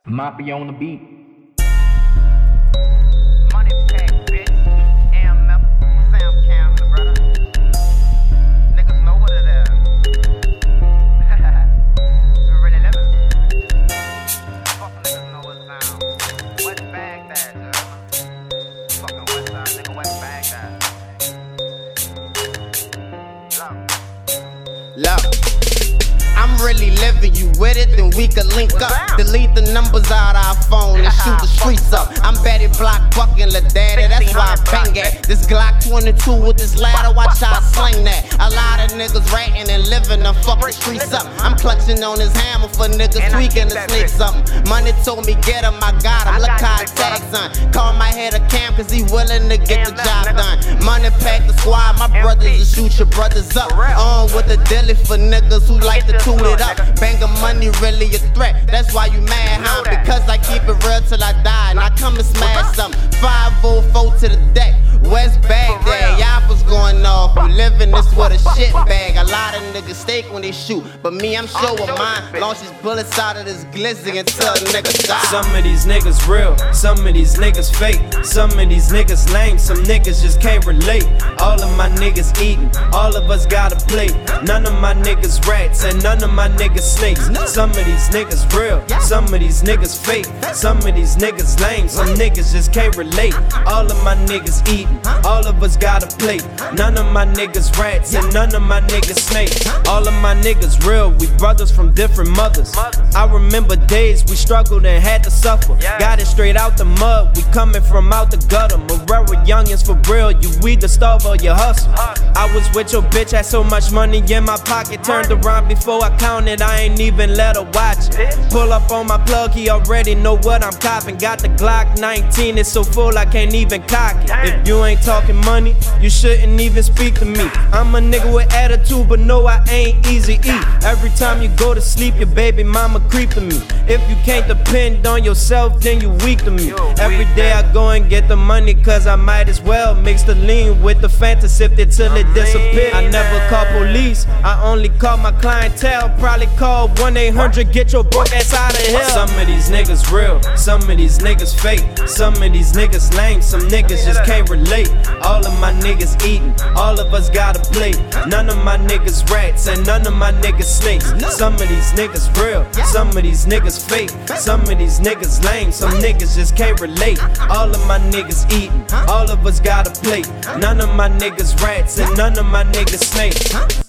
Moppy on the beat. Money pack, bitch. AMF, Sam Cam, the brother. Niggas know what it is. We really living. Fuck niggas know what's down. West Baghdad, dude. Fucking West Side, nigga, West Baghdad. Look, I'm really living, you with it, then we could link up. Delete the numbers out our phone and shoot the streets up. I'm Betty Block bucking La Daddy, that's why I bang at. This Glock 22 with this ladder, watch how I sling that. A lot of niggas ratting and living the fucking streets up. I'm clutching on this hammer for niggas tweaking to sneak something. Money told me get him, I got him, look how I tag son. Call my head a cam cause he willing to get the job done. Money pack the squad, my brothers to shoot your brothers up. On with the dilly for niggas who like to tune it up. Banging money really a threat, that's why you mad, huh? Because I keep it real till I die, and I come and smash something. 504 to the deck, West Baghdad, y'all was going off. We living this with a shit bag. A lot of niggas stake when they shoot, but me, I'm sure with mine. Launch these bullets out of this glizzy until a nigga die. Some of these niggas real, some of these niggas fake. Some of these niggas lame, some niggas just can't relate. All of my niggas eating, all of us got a plate. None of my niggas rats, and none of my niggas snakes. Some of these niggas real, some of these niggas fake. Some of these niggas lame, some niggas just can't relate. All of my niggas eating, all of us got a plate. None of my niggas rats, and none of my niggas snakes. All of my niggas real, we brothers from different mothers. I remember days we struggled and had to suffer. Got it straight out the mud, we coming from out the gutter. Marrera youngins for real, you either starve or you hustle. I was with your bitch, had so much money in my pocket. Turned around before I counted, I ain't even let her watch it. Pull up on my plug, he already know what I'm copping. Got the Glock 19, it's so full I can't even cock it. If you ain't talking money, you shouldn't even speak to me. I'm a nigga with attitude, but no, I ain't easy E. Every time you go to sleep, your baby mama creep to me. If you can't depend on yourself, then you weak to me. Every day I go and get the money, cause I might as well mix the lean with the Fanta, sip it till it disappear. I never call police, I only call my clientele. Probably call 1-800, get your broke ass out of here. Some of these niggas real, some of these niggas fake. Some of these niggas lame, some niggas just can't relate. All of my niggas eating, all of us got a plate. None of my niggas rats, and none of my niggas snakes. Some of these niggas real, some of these niggas fake. Some of these niggas lame, some niggas just can't relate. All of my niggas eating, all of us got a plate. None of my niggas rats, and none of my niggas snakes.